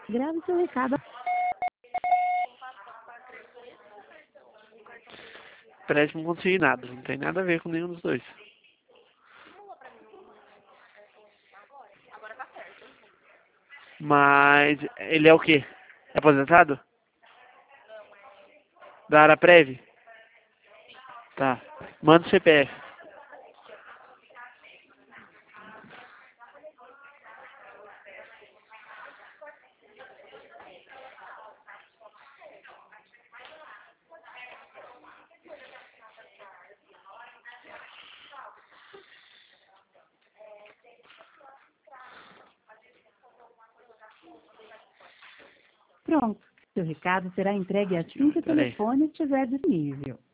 Grave seu recado. Empréstimo consignado, não tem nada a ver com nenhum dos dois. Mas ele é o quê? É aposentado? Da área prévia? Tá. Manda o CPF. Pronto. Seu recado será entregue assim que o Peraí. telefone estiver disponível.